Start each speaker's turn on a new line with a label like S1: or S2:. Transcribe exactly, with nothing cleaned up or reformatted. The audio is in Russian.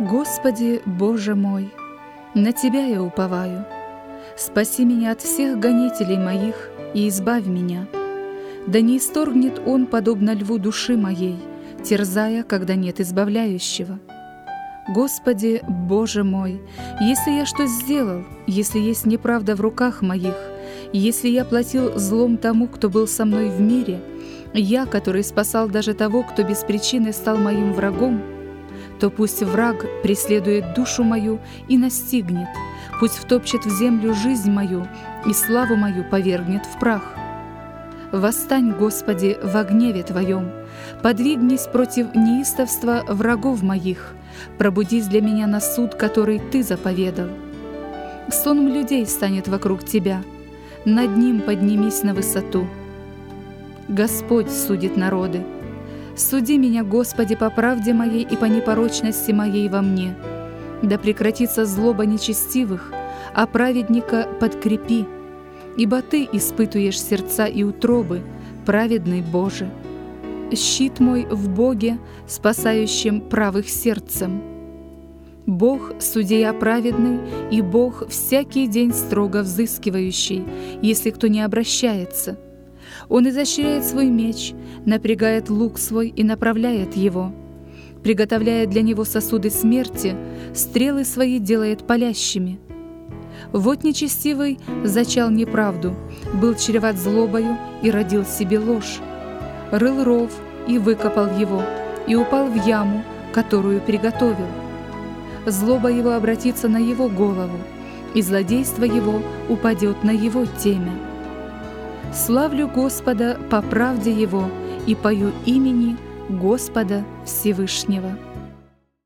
S1: Господи, Боже мой, на Тебя я уповаю. Спаси меня от всех гонителей моих и избавь меня. Да не исторгнет он, подобно льву души моей, терзая, когда нет избавляющего. Господи, Боже мой, если я что сделал, если есть неправда в руках моих, если я платил злом тому, кто был со мной в мире, я, который спасал даже того, кто без причины стал моим врагом, то пусть враг преследует душу мою и настигнет, пусть втопчет в землю жизнь мою и славу мою повергнет в прах. Восстань, Господи, во гневе Твоем, подвигнись против неистовства врагов моих, пробудись для меня на суд, который Ты заповедал. Сонм людей станет вокруг Тебя, над ним поднимись на высоту. Господь судит народы. Суди меня, Господи, по правде моей и по непорочности моей во мне. Да прекратится злоба нечестивых, а праведника подкрепи. Ибо Ты испытуешь сердца и утробы, праведный Боже. Щит мой в Боге, спасающем правых сердцем. Бог — судья праведный, и Бог — всякий день строго взыскивающий, если кто не обращается. Он изощряет свой меч, напрягает лук свой и направляет его. Приготовляет для него сосуды смерти, стрелы свои делает палящими. Вот нечестивый зачал неправду, был чреват злобою и родил себе ложь. Рыл ров и выкопал его, и упал в яму, которую приготовил. Злоба его обратится на его голову, и злодейство его упадет на его темя. Славлю Господа по правде Его и пою имени Господа Всевышнего.